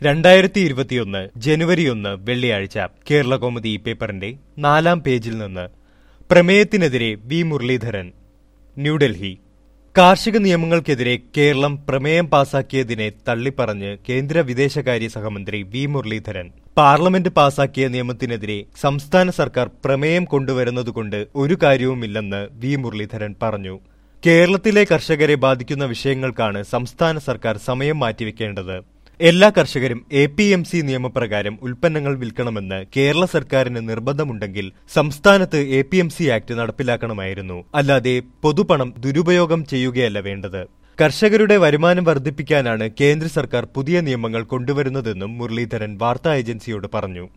2021 ജനുവരി 1 വെള്ളിയാഴ്ച കേരളകൗമുദി പേപ്പറിന്റെ 4-ാം പേജിൽ നിന്ന് പ്രമേയത്തിനെതിരെ വി മുരളീധരൻ. ന്യൂഡൽഹി. കാർഷിക നിയമങ്ങൾക്കെതിരെ കേരളം പ്രമേയം പാസാക്കിയതിനെ തള്ളിപ്പറഞ്ഞ് കേന്ദ്ര വിദേശകാര്യ സഹമന്ത്രി വി മുരളീധരൻ. പാർലമെന്റ് പാസാക്കിയ നിയമത്തിനെതിരെ സംസ്ഥാന സർക്കാർ പ്രമേയം കൊണ്ടുവരുന്നതുകൊണ്ട് ഒരു കാര്യവുമില്ലെന്ന് വി മുരളീധരൻ പറഞ്ഞു. കേരളത്തിലെ കർഷകരെ ബാധിക്കുന്ന വിഷയങ്ങൾക്കാണ് സംസ്ഥാന സർക്കാർ സമയം മാറ്റിവെക്കേണ്ടത്. എല്ലാ കർഷകരും APMC നിയമപ്രകാരം ഉൽപ്പന്നങ്ങൾ വിൽക്കണമെന്ന് കേരള സർക്കാരിന് നിർബന്ധമുണ്ടെങ്കിൽ സംസ്ഥാനത്ത് APMC ആക്ട് നടപ്പിലാക്കണമായിരുന്നു. അല്ലാതെ പൊതുപണം ദുരുപയോഗം ചെയ്യുകയല്ല വേണ്ടത്. കർഷകരുടെ വരുമാനം വർദ്ധിപ്പിക്കാനാണ് കേന്ദ്ര സർക്കാർ പുതിയ നിയമങ്ങൾ കൊണ്ടുവരുന്നതെന്നും മുരളീധരൻ വാർത്താ ഏജൻസിയോട് പറഞ്ഞു.